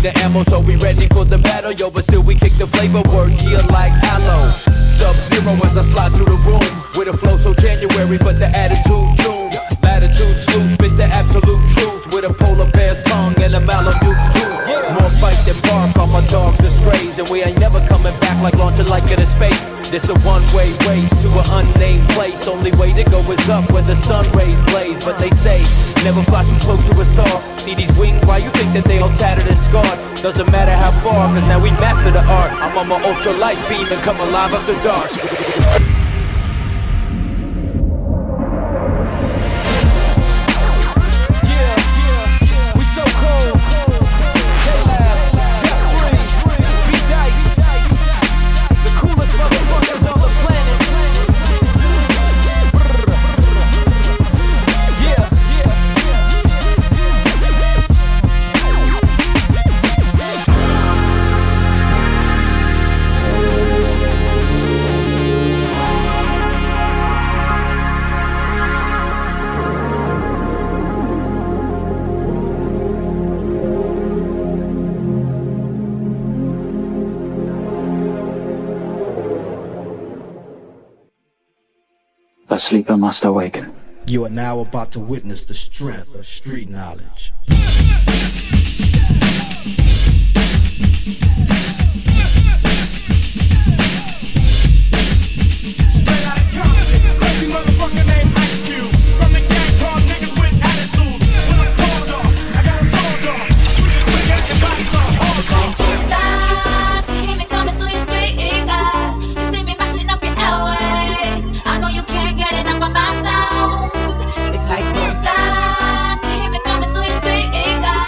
the ammo, so we ready for the battle. Yo, but still we kick the flavor words here like aloe. Sub-zero as I slide through the room with a flow so January, but the attitude June. Latitude smooth, spit the absolute truth with a polar bear's tongue and a Malibu's tooth. More fight than bark on my dogs and strays, and we ain't never coming back like launching like into space. This a one-way race to an unnamed place. Only way to go is up when the sun rays blaze. But they say, never fly too close to a star. See these wings, why you think that they all tattered and scarred? Doesn't matter how far, cause now we master the art. I'm on my ultra light beam and come alive after dark. The sleeper must awaken. You are now about to witness the strength of street knowledge. It's like no time, see me coming through your speakers.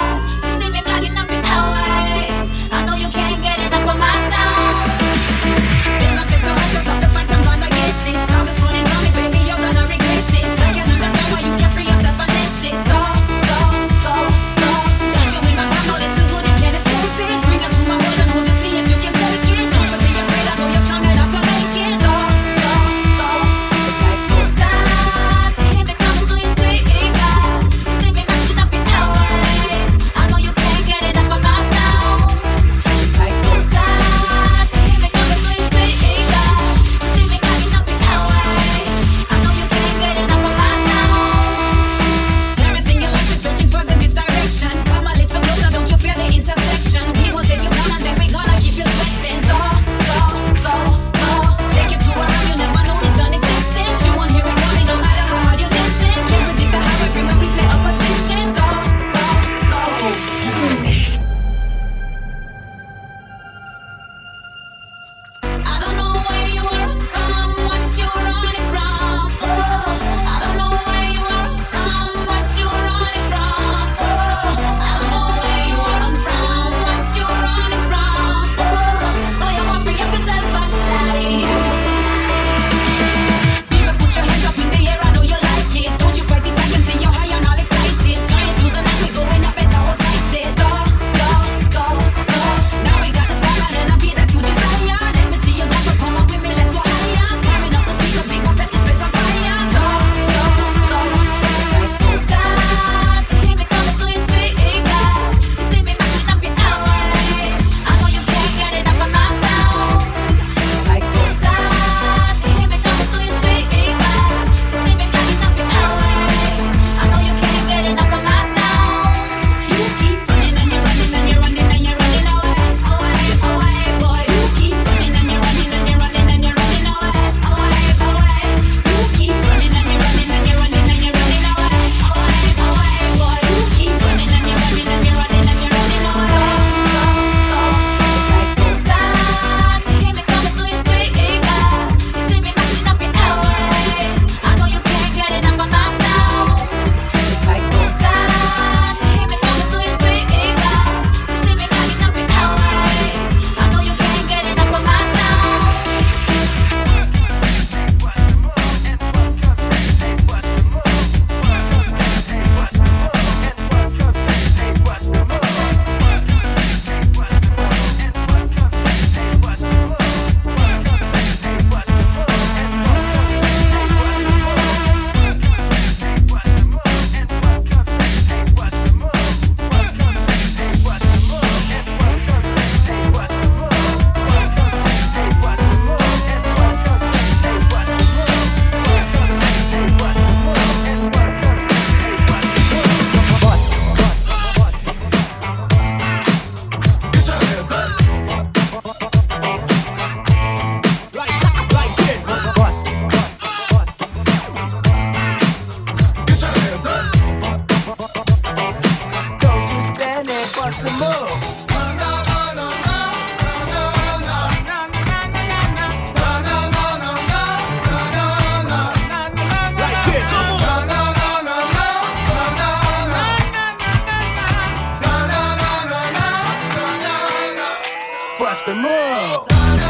Bust the move.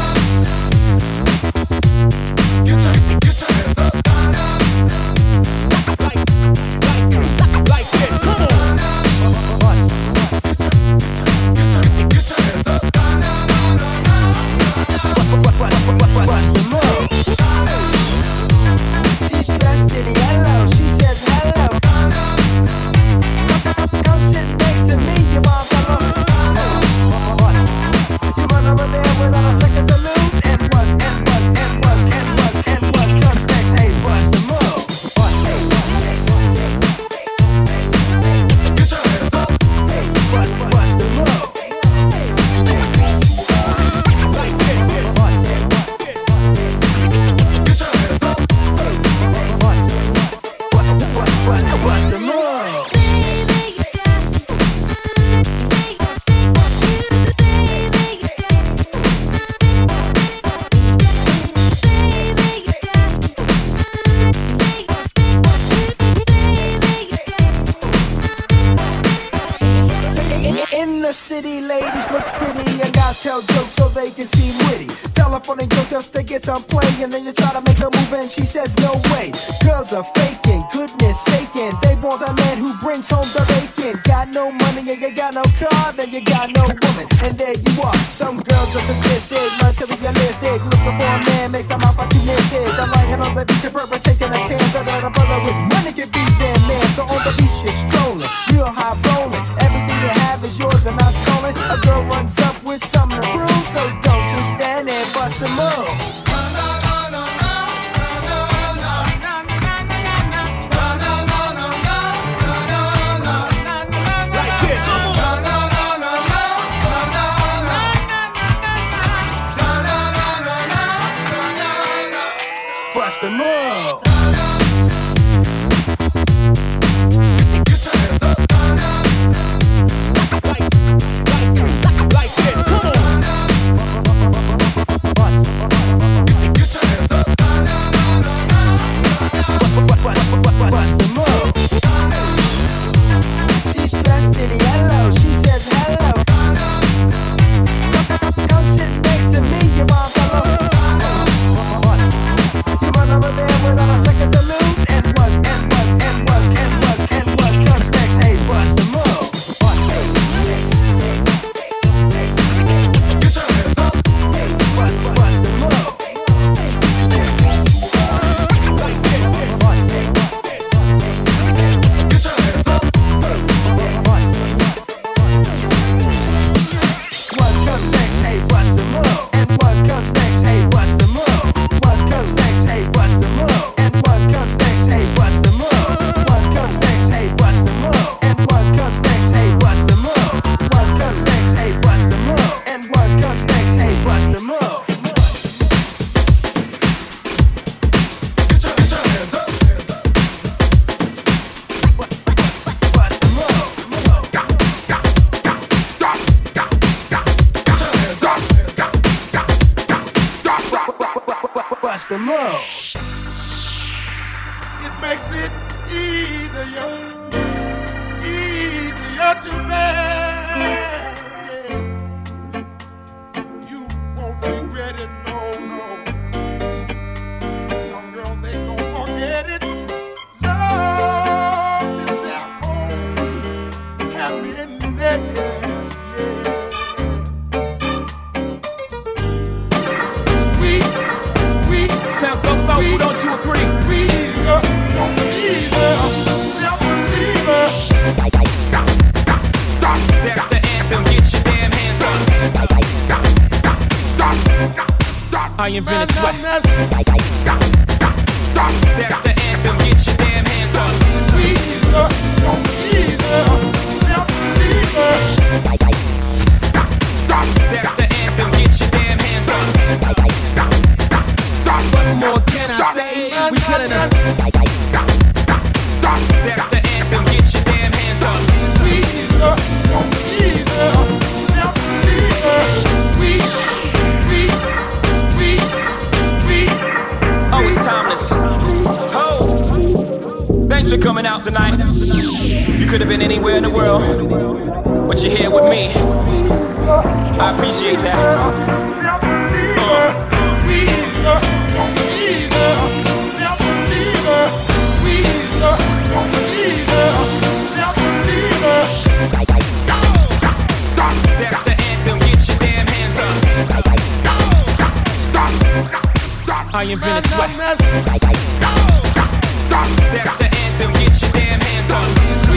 Get your hands up. Like this. Come on. Get your hands up. Bust the move. She's dressed in yellow. She says hello. Come sit next to me, you motherfucker. You run over there without a second to lose. And what comes next? Hey, bust the move. Get your hands up. Bust the move. Like this. Get your hands up. Bust the move. In the city, ladies look pretty and guys tell jokes so they can seem witty. Tell a funny joke just to get some play, and then you try to make her move and she says no way. Girls are faking, goodness saking. They want a man who brings home the bacon. Got no money and you got no car, then you got no woman, and there you are. Some girls are sadistic, materialistic, looking for a man makes them opportunistic. They're lying on the beach and perpetrating a tan so that a brother with money can be their man. So on the beach you're strolling, real high rolling. Everything you have is yours and not stolen. A girl runs up with something to prove, so don't just stand there, bust the move. Like this. Come on. Bust the move. Get your hands up. Like this. Come on. Get your hands up. Bust the move. She's dressed in yellow. She says hello. Come sit next to me, you motherfucker. You run over there without a second to lose. And what comes next? Hey, bust the move. Get your hands up. Bust the move. Like this. Get your hands up. What comes next? Hey, bust the move. And what comes next? Hey, bust the move. What comes next? Hey, bust the move. And what comes next? Hey, bust the move. What comes next? Hey, bust the move. And what comes next? Hey, bust the move. What comes next? Hey, bust the move. And what comes next? Hey, bust the move. Get your hands up. Bust the move. Bust the move. It makes it easier to bear. You won't regret it, no. Some girls, they gon' forget it. Love is their home, happiness, yeah. Sweet. Sounds so soulful, don't you agree? Squeezer, don't teaser, never leave her. That's the anthem, get your damn hands up. I invented sweat. That's the anthem, get your damn hands up. Squeezer, don't teaser, never leave her. That's the anthem, get your damn hands up. What more can I say? We killing them. That's the anthem, get your damn hands up. Squeezer, don't teaser, never leave her. Sweet. Oh, it's timeless. Oh, thanks for coming out tonight. You could have been anywhere in the world, but you're here with me. I appreciate that. That's the anthem, get your damn hands up. I invented sweat. That's the anthem, get your damn hands up.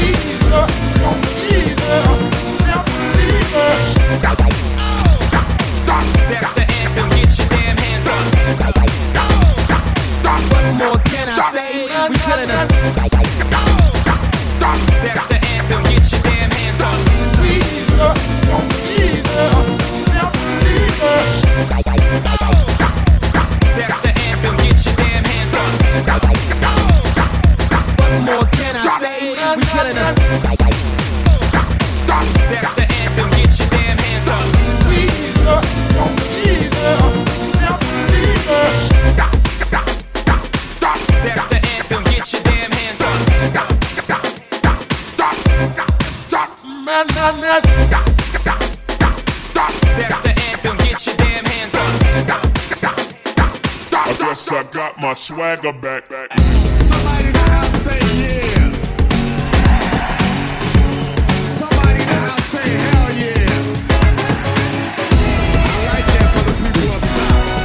That's the anthem, get your damn hands up. What more can I say? We killing them. That's the anthem, get your damn hands up. That's the anthem, get your damn hands up. What more can I say? We killing them. That's the anthem, get your damn hands up. That's the anthem, get your damn hands up. Man. That's the anthem, get your damn hands up. I guess I got my swagger back. Somebody in the house say yeah. Somebody in the house say hell yeah. I like that for the people up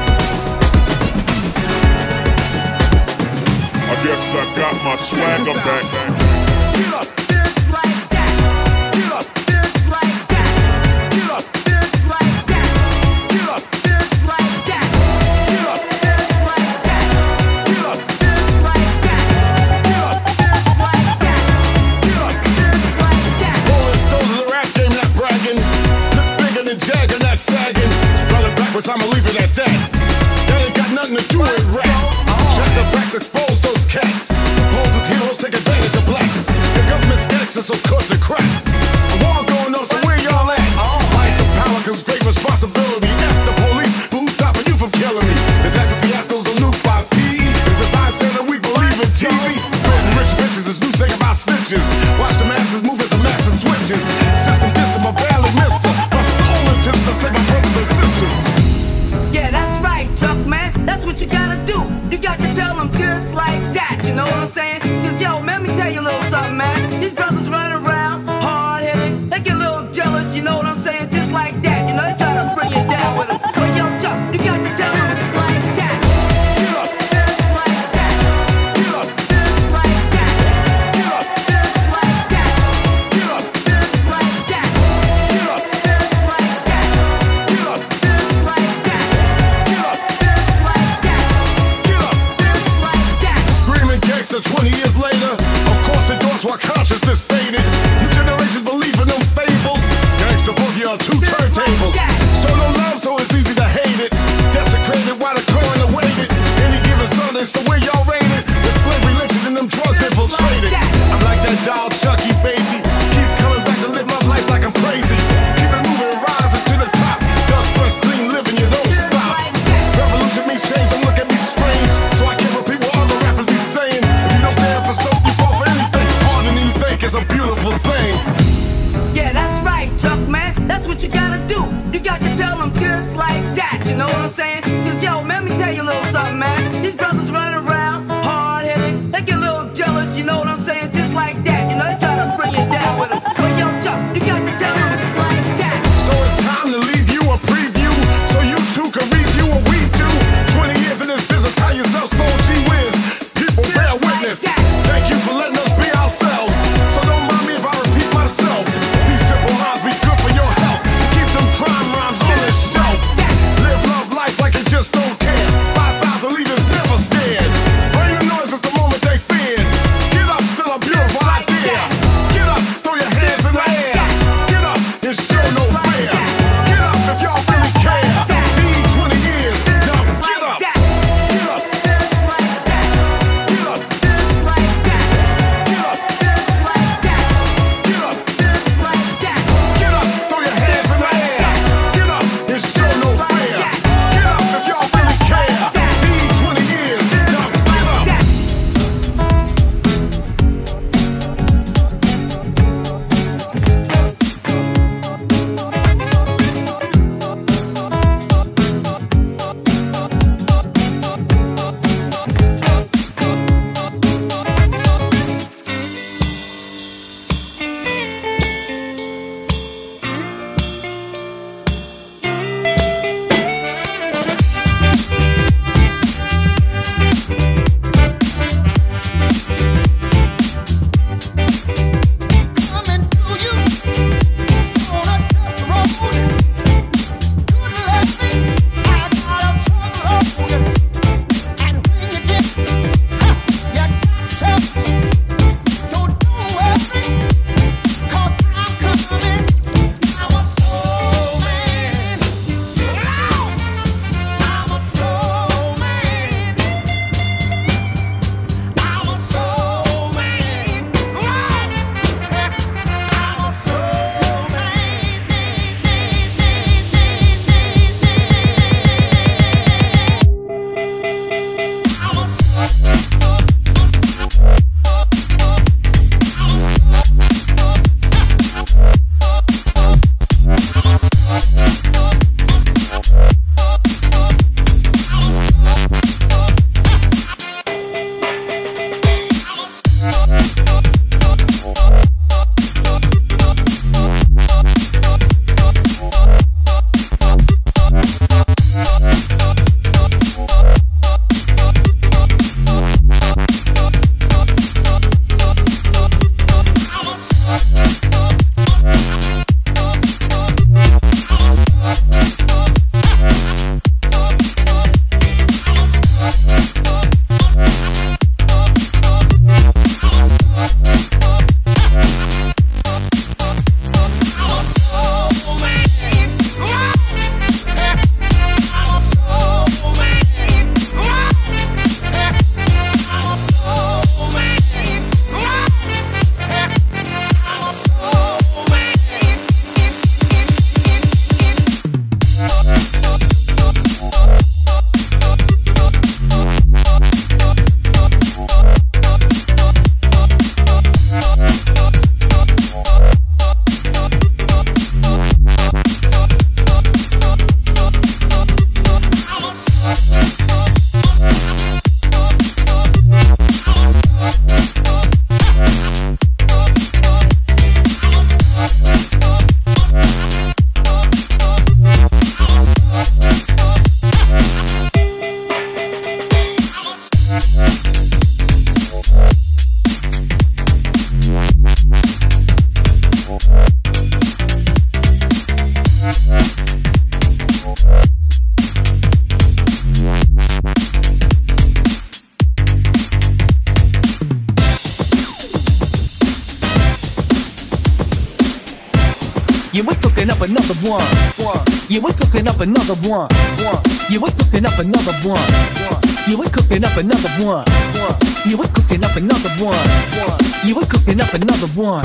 top. I guess I got my swagger back. Get up, this like that. Get up, this like that. Get up, this like that. Get up, this like that. Get up, this like that. Get up, this like that. Get up, this like that. Get up, this like that. Rolling Stones is a rap game, not bragging. Look bigger than Jagger, not sagging. Spelling backwards, I'ma leave it at that. That ain't got nothing to do with rap. Check the backs, expose those cats. Poses heroes take advantage of blacks. The government's gangsters, so cut the crap. A war going on, so where y'all at? Fight the power, cause great responsibility. F the police, but who's stopping you from killing me? It's as if fiascos are looped by P. If it's I stand that we believe in TV. Building rich bitches is new thing about snitches. Watch the masses move as the masses switches. System distant, but barely missed her. My soul intends to save my brothers and sisters. Yeah, that's right, Chuck, man. That's what you gotta do. You got to tell them just like that. You know what I'm saying? Cause yo, man, let me tell you a little something, man. These brothers running around, hard-headed. They get a little jealous, you know what I'm saying? Just like that. You know, they try to bring you down with them. But yo, Chuck, you got to tell them just like that. Get up, this like that. Get up, this like that. Get up, this like that. Get up, this like that. Get up, this like that. Get up, this like that. Get up, this like that. Get up, this like that. Screaming gangster 20 years later. Of course, endorsed while consciousness faded. New generations believe in them fables. Gangsta boogie on two turntables. Show no love, so it's easy to hate it. Desecrated while the coroner waited. Any given Sunday, so where y'all rated? The slavery lynching and them drugs infiltrated. I'm like that doll Chucky, baby. Keep coming back to live my life like I'm crazy. Keep it moving, rising to the top. Duck fresh, clean living, you don't stop. Revolution means change, don't look at me strange. So I can't repeat what other rappers be saying. If you don't stand for soap, you fall for anything. Harder than you think is a beautiful thing. Yeah, that's right, Chuck, man. That's what you gotta do. You got to tell them just like that. You know what I'm saying? Cause yo, man, let me tell you a little something, man. These brothers running around, hard-headed. They get a little jealous, you know what I'm saying? Just like that. You know, they try to bring you down with them. But yo, Chuck, you got to tell them just like that. So it's time to leave you a preview, so you too can review what we do. 20 years in this business, how yourself sold, gee whiz. People bear witness. Thank you for letting us be ourselves. So don't mind me if I repeat myself. These simple rhymes be good for your health. Keep them crime rhymes on the shelf. Live love life like a up another one. Yeah, we're cooking up another one. Yeah, we're cooking up another one. Yeah, we're cooking up another one. Yeah, we're cooking up another one. Yeah, we're cooking up another one.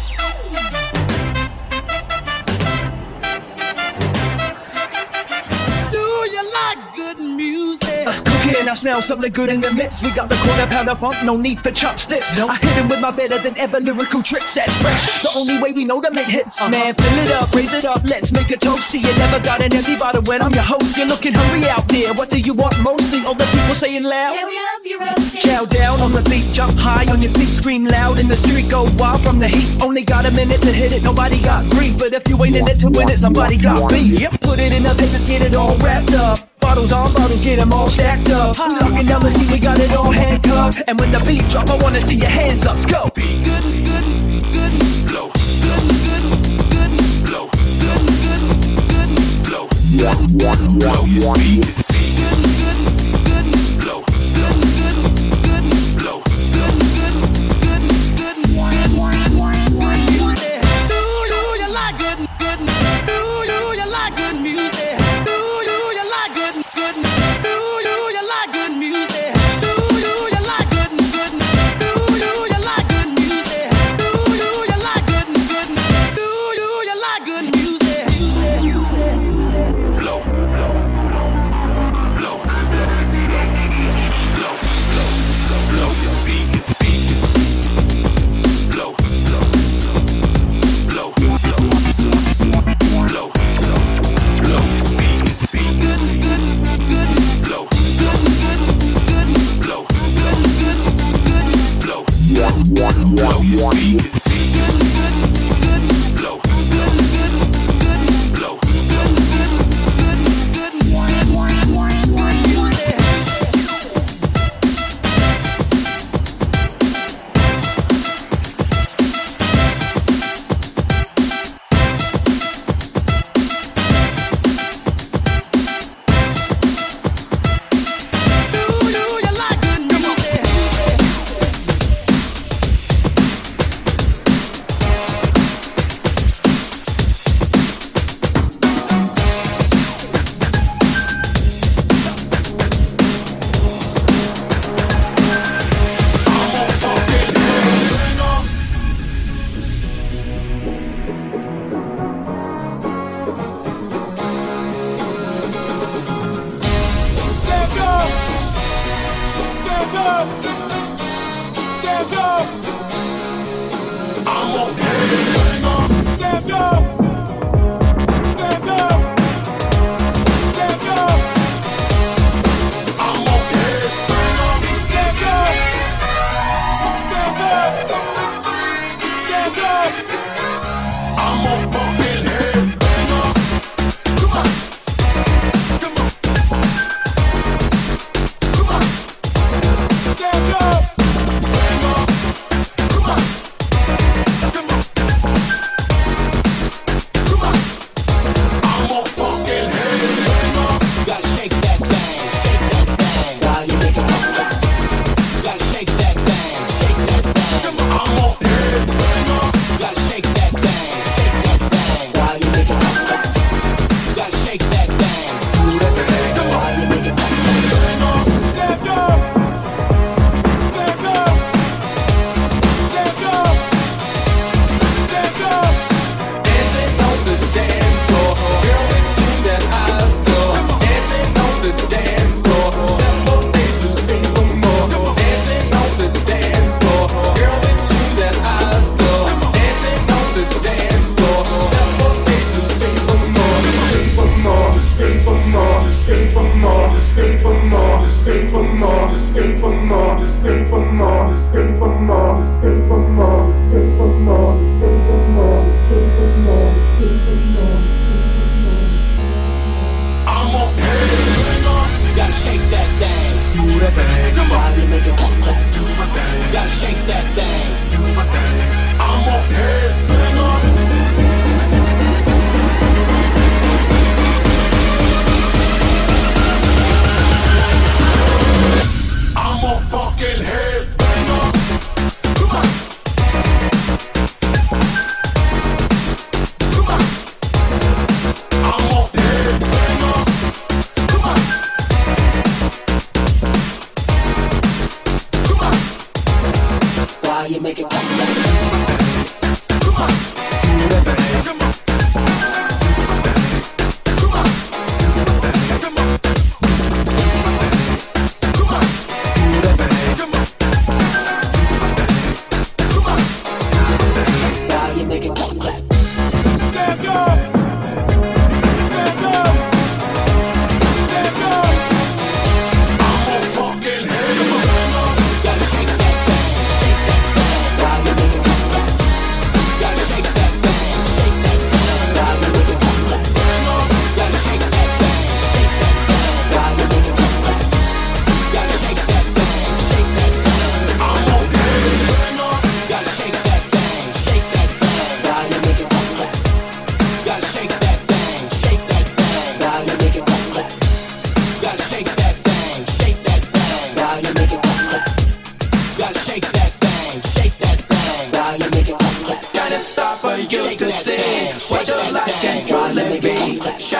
I smell something good in the mix. We got the quarter pound of funk, no need for chopsticks. I hit him with my better than ever lyrical tricks. That's fresh, the only way we know to make hits. Man, fill it up, raise it up, let's make a toast. See, you never got an empty bottle when I'm your host. You're looking hungry out there, what do you want mostly? All the people saying loud, yeah, we love you, roasting. Chow down on the beat, jump high on your feet, scream loud in the street, go wild from the heat. Only got a minute to hit it, nobody got grief. But if you ain't in it to win it, somebody got beef. Yep, put it in the papers, get it all wrapped up. Bottles on bottles, get them all stacked up. We locking down the scene, we got it all handcuffed. And when the beat drop, I wanna see your hands up, go. Good, good, good, blow. Good, good, good, blow. Good, good, good, blow. Blow your speed to see. Good, good, good, blow. Good, good, good, blow. Good, good, good, good, good, music. Do you like good, good? Do you like good music? Blow your speed to see. Good, good, good, blow. Good, good, good, blow. Good, good, good, good, good, music.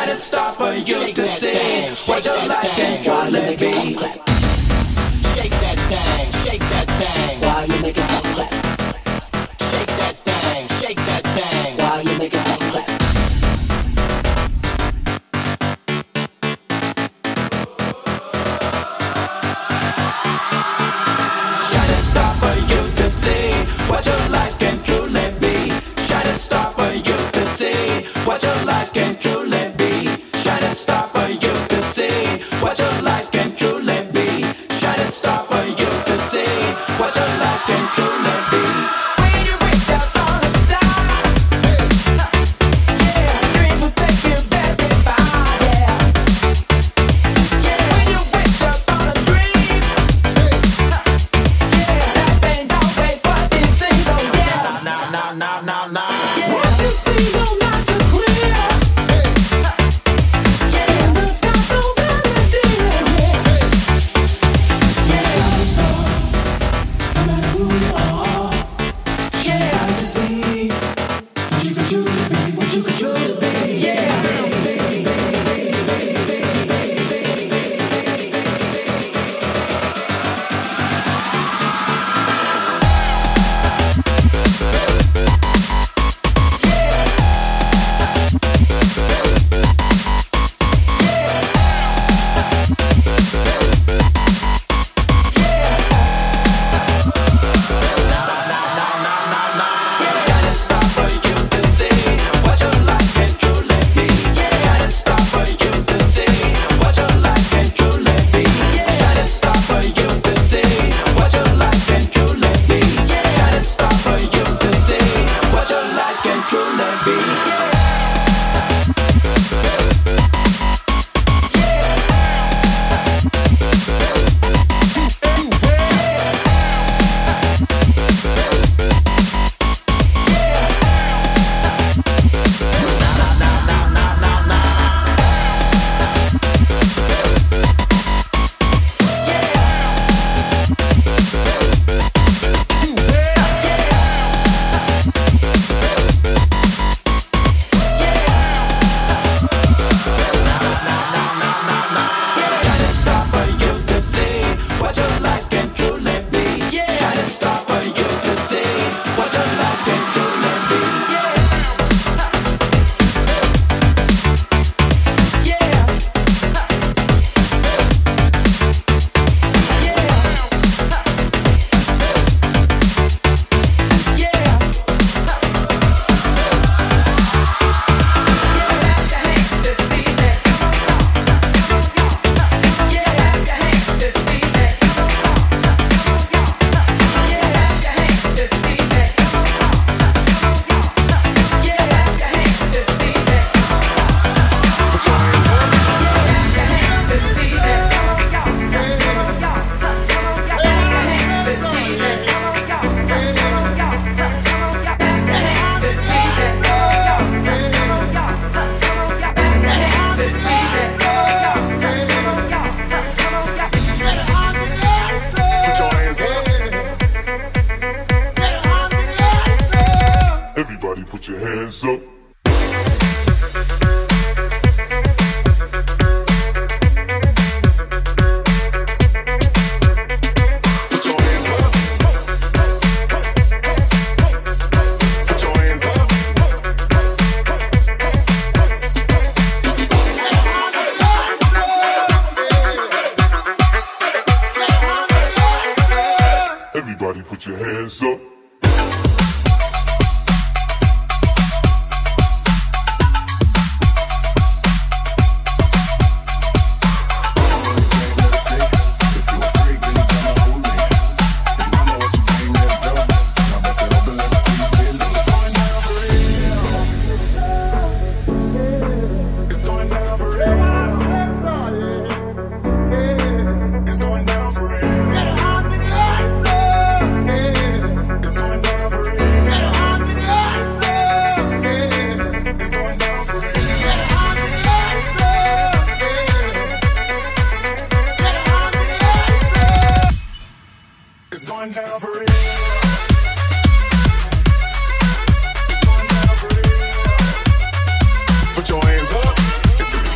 shining star for you to see what your life can truly be. Shake that thing, shake that thing, while you make it clap clap. Shake that thing, while you make it clap clap. Shining star for you to see what your life can truly be. Shining star for you to see what your life can truly be. Shining star for you to see what your life can truly be. Shining star for you to see what your life can truly be. When you reach out for the star, yeah, dreams will take you very far, yeah. When you reach out for a dream, yeah, life ain't always what it seems, oh yeah. Nah. What you see don't not so clear, yeah, the sky's so very dear, yeah. Shining star, no matter who you are, yeah, I like to see what you could truly be, what you could truly be, yeah. Shining star for you to see what your life can truly be. Shining star for you to see what your life can truly be. Shining star for you to see what your life can truly be. Shining star for you to see what your life can truly be. Shining star for you to see what your life can truly be. Shining star for you to see what your life can truly be. Put your hands up. Everybody put your hands up. Put your hands up. Put your hands up. Everybody put your hands up. It's going down for real. It's going down for real. It's going down for real. It's going down for real. It's going down for real. It's going down for real. Put your hands up. It's the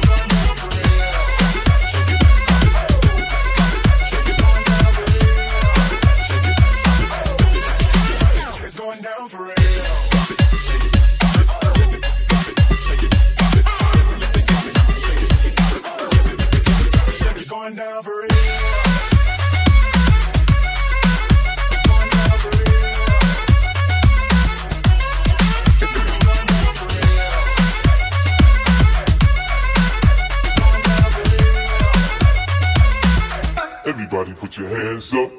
down for real. Everybody put your hands up.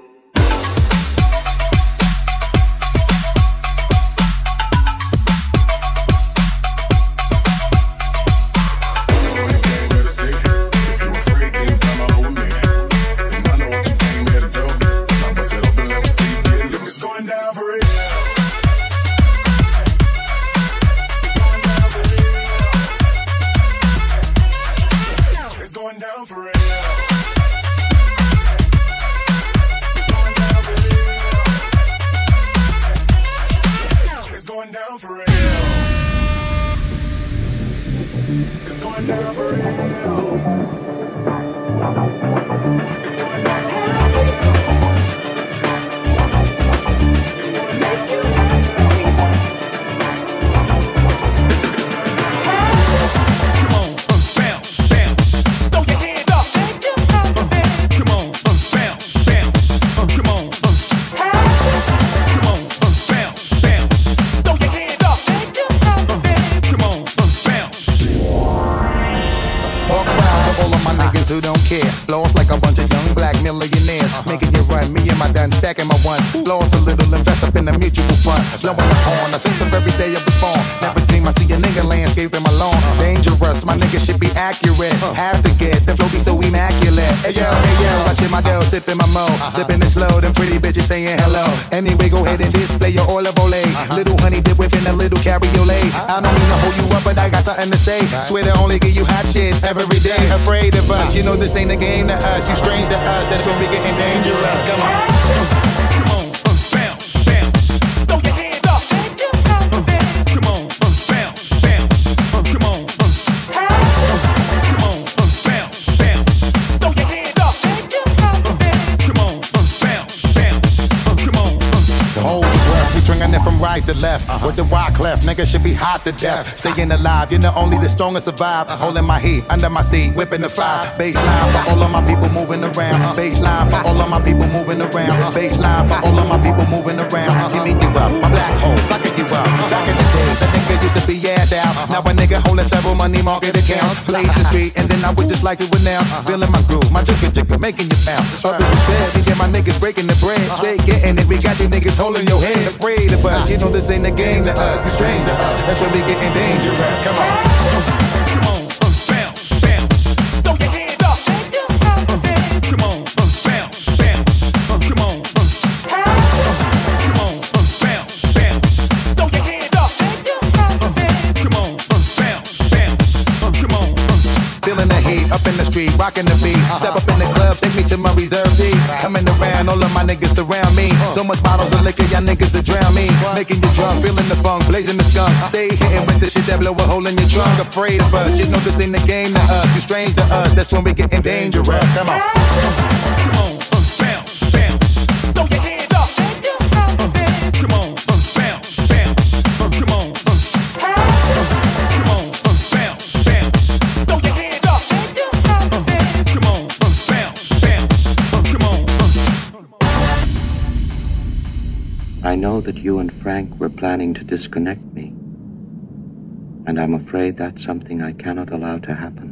Lost like a bunch of young black millionaires. Making you run, me and my done stacking my ones. Lost a little, invest up in a mutual fund. Blowing the horn, a sense of every day of the born. Never dream I see a nigga landscape in my lawn. Dangerous, my nigga should be accurate. Have to get the flow be so immaculate. Hey yo, watching my dough, sipping my mo. Sipping it slow, them pretty bitches saying hello. Anyway, go ahead and display your olive olay. Little honey dip whipping a little cabriolet. I don't mean to hold you up, but I got something to say. Swear to only give you hot shit every day. Afraid of us, you know this ain't a game to us. You strange to us, that's when we getting dangerous. Come on. Come on, bounce, bounce. Throw your hands up. Come on, bounce, bounce. Come on, come on, bounce, bounce. Throw your hands up. Come on, bounce, bounce. Come on. Hold the breath, we swinging it from right to left. With the rock left, niggas should be hot to death. Staying alive, you know only the strongest survive. Holding my heat under my seat, whipping the fire. Baseline for all of my people moving around. Baseline for all of my people moving around. Baseline for all of my people moving around. Give me you up, my black hole, sucking you up. Back in the days, a nigga used to be ass out. Now a nigga holding several money market accounts. Plays the street, and then I would just like to announce. Feeling my groove, my jigger, making you bounce. Up in the bed, we get my niggas breaking the bread. Straight getting it, we got you niggas holding your head. Afraid of us, you know this ain't a game to us. You strange to us, that's when we getting dangerous. Come on. Come on, bounce, bounce. Throw your hands up. Come on, bounce, bounce. Come on. Come on, bounce, bounce. Throw your hands up. Come on, bounce, bounce. Come on. Feeling the heat up in the street, rocking the beat. Step up in the club, take me to my reserve seat. Coming around, all of my niggas surround me. So much bottles of liquor, y'all niggas to drown me. Making you drunk, feeling the funk, blazing the skunk. Stay hitting with the shit that blow a hole in your trunk. Afraid of us, you know this ain't a game to us. You strange to us, that's when we getting dangerous. Come on. Come on, bounce, bounce. Throw your hands up. Come on, bounce, bounce. Come on. Come on, bounce, bounce. Throw your hands up. Come on, bounce, bounce. Come on. I know that you and Frank were planning to disconnect me, and I'm afraid that's something I cannot allow to happen.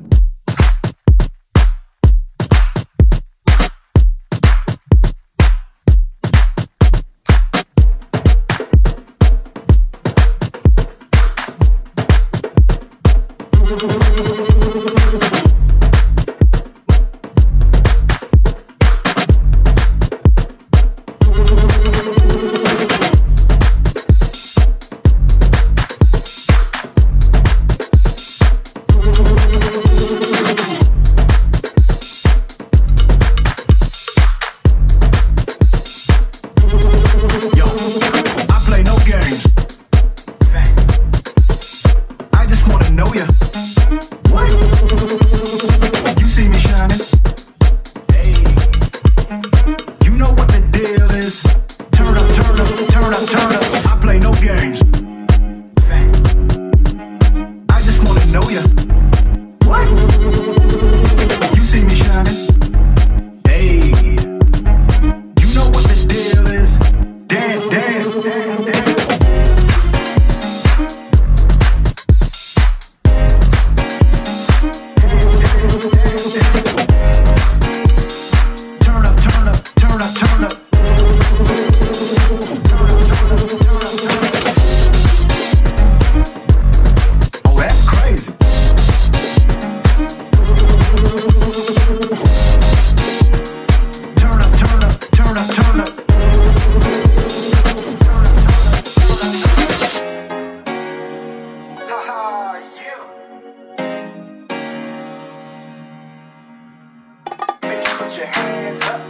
Put your hands up.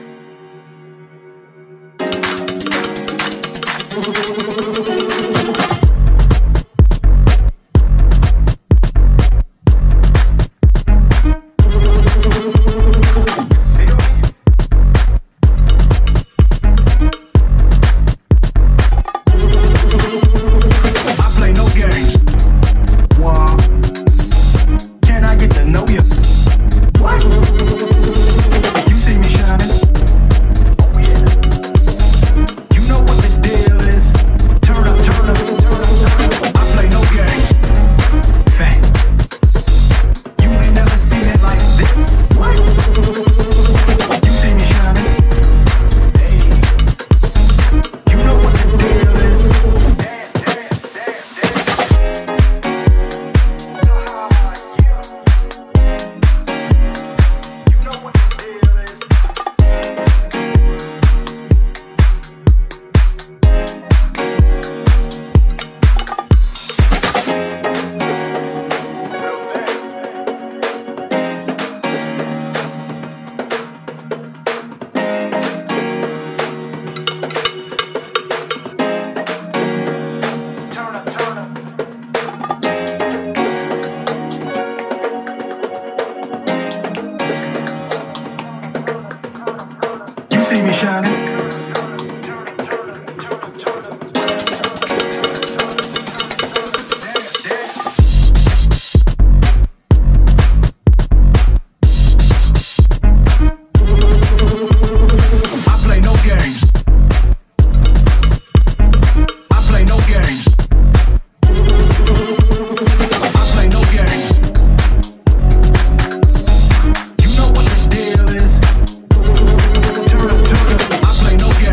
see me shining. Play no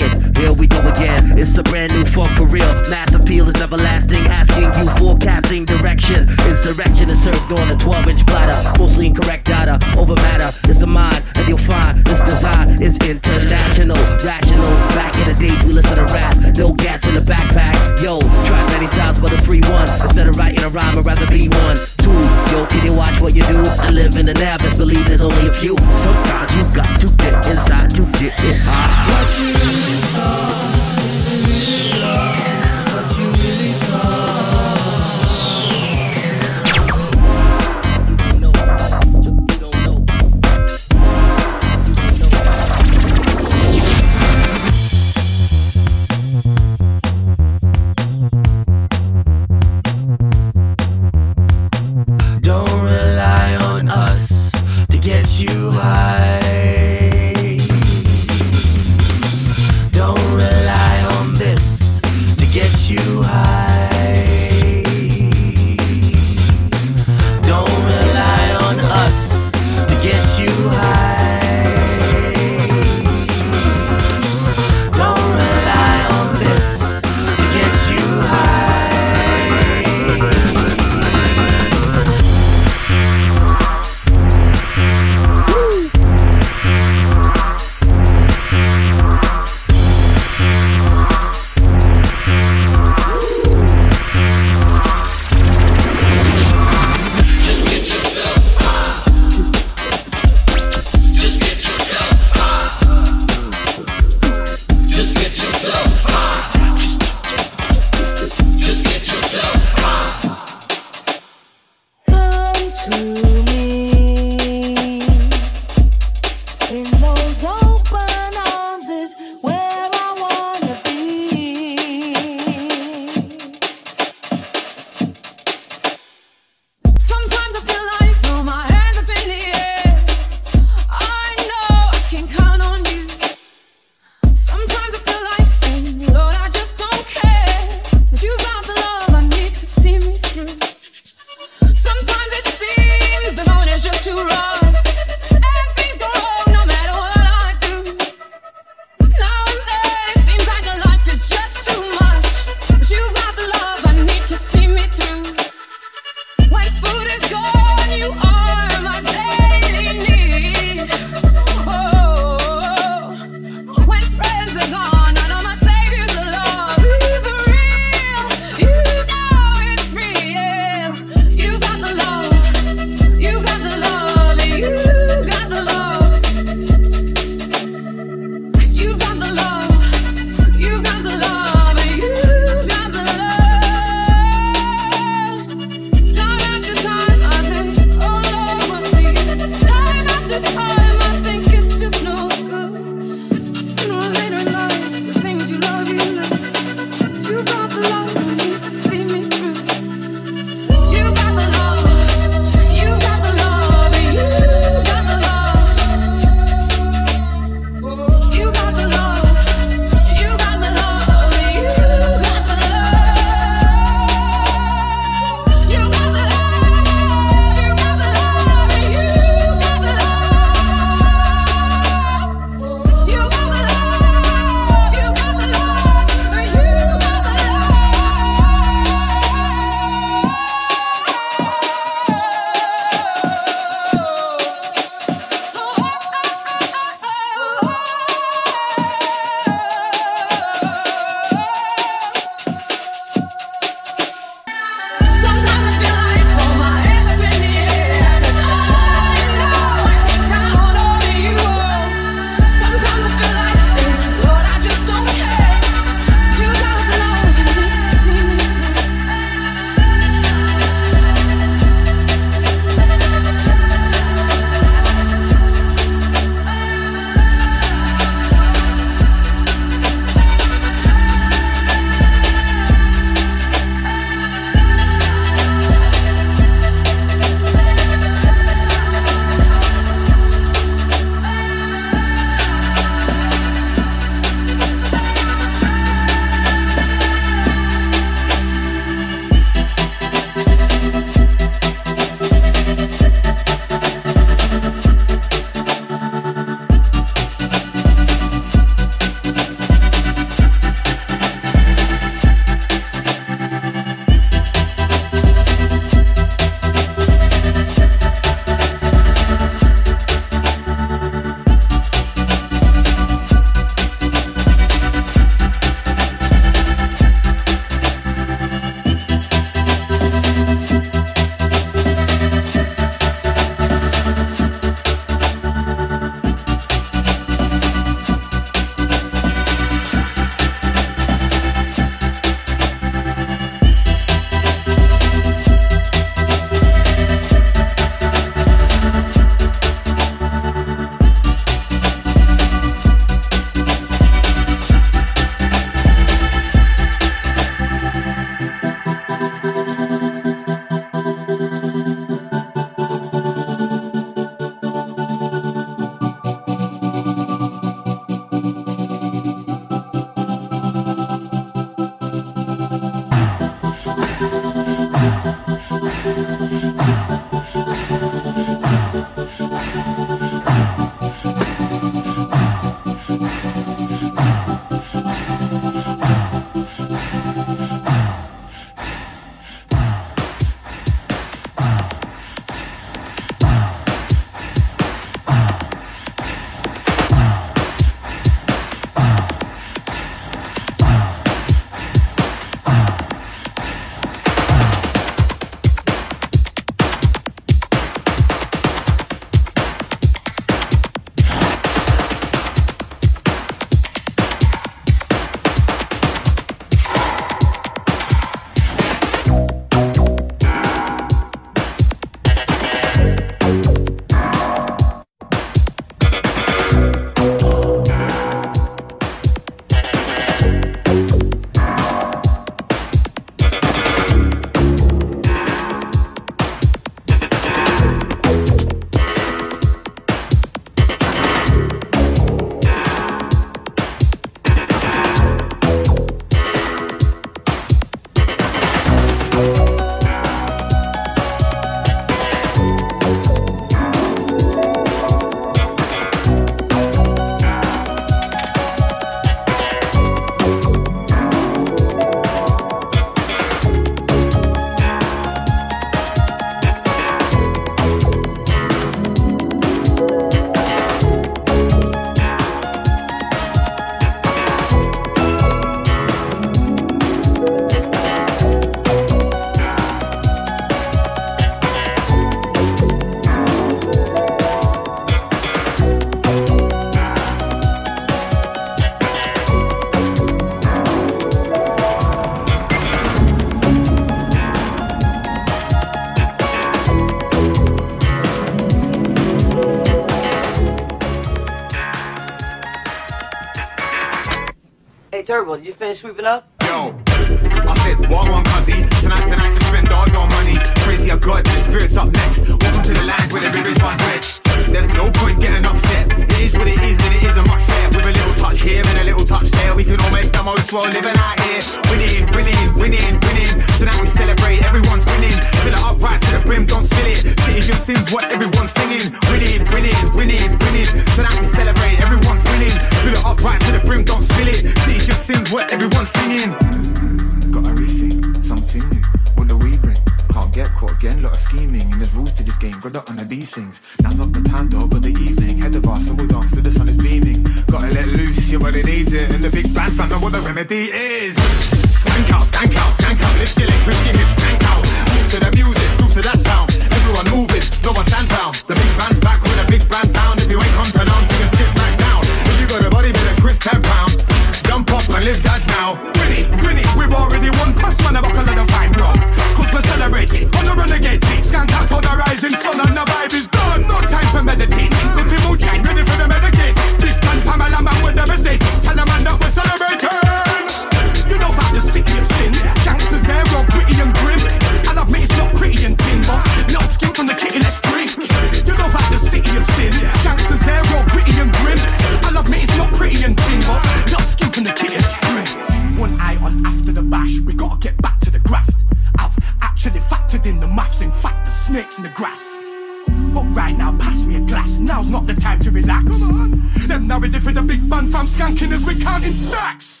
Turbo, did you finish sweeping up? Yo, I said, walk on, cuzzy. Tonight's the night to spend all your money. Crazy, I got the spirits up next. Welcome to the land where the rivers run red. There's no point getting upset. It is what it is, and it isn't much fair. With a little touch here and a little touch there, we can all make the most while living out here. Winning, winning, winning, winning. Tonight we celebrate, everyone's winning. Fill it up right to the brim, don't spill it. City of sins, what everyone's singing. Winning, winning, winning, winning. Tonight we celebrate, everyone's winning. Fill it up right to the brim, don't spill it. City of sins, what everyone's singing. Gotta rethink, something new. What do we bring? Can't get caught again, lot of scheming. And there's rules to this game, gotta honor these things. Now's not the time though, but the evening. Head of us and we'll dance till the sun is beaming. Gotta let loose, your body needs it. And the big band found out what the remedy is. Skank out, skank out, skank out. Lift your leg, twist your hips, skank out. Move to the music, move to that sound. Everyone moving, no one stand down. The big band's back with a big band sound. If you ain't come to dance, you can sit back down. If you got a body, better twist that round. Jump up and live that now. Winning, winning, we've already won. Pass man a buckle of the fine rum. Cause we're celebrating on the renegade team. Skank out all the rising sun and the vibe is done. No time for meditating. Look at moonshine, ready for the medicate. Big man, family man, we're devastating. Tell the man that we're celebrating. You know about the city of sin. Gangsters there all gritty and grim. And I've made it's not pretty and thin, but no skin from the kitty, let's drink. You know about the city of sin. Gangsters there all gritty and grim. And I've made it's not pretty and thin, but no skin from the kitty, let's drink. One eye on after the bash, we gotta get back to the graft. I've actually factored in the maths, in fact the snakes in the grass. But right now, pass me a glass. Now's not the time to relax. Them now ready for the big band fam skanking as we counting stacks.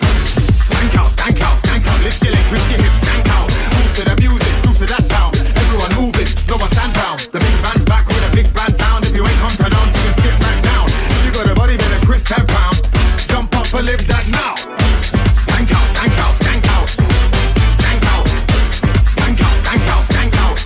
Skank out, skank out, skank out. Lift your leg, twist your hips, skank out. Move to the music, move to that sound. Everyone moving, no one stand down. The big band's back with a big band sound. If you ain't come to dance, you can sit back down. If you got a body, better twist that round. Jump up and live that now. Skank out, skank out, skank out. Skank out, skank out, skank out, skank out.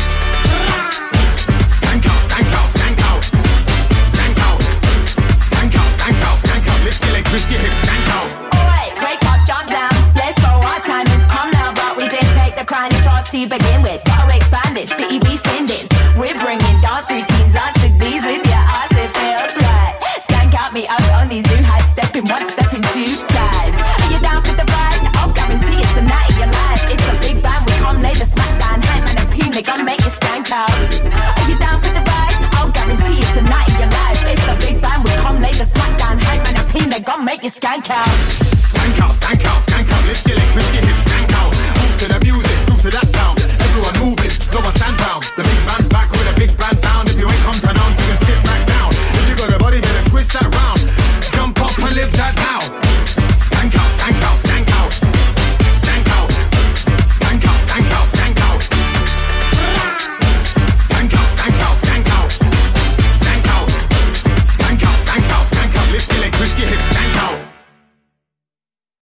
Skank out, skank out, skank out. Skank out, skank out, skank out, skank out. Lift your leg, twist your hips, skank out. Break up, jump down, let's go, our time has come now. But we didn't take the crown, it's ours to begin with. Gotta expand it, city rescinding. We're bringing dance routines, dance to these with your ass, it feels right. Skank out me out on these new heights, stepping one, stepping two times. Are you down for the ride? I'll guarantee it's the night of your life. It's the big band, we come lay the smack down. Hyman and P, they gon' make you skank out. Are you down for the ride? I'll guarantee it's the night of your life. It's the big band, we come lay the smack down. Hyman and P, they gon' make you skank out.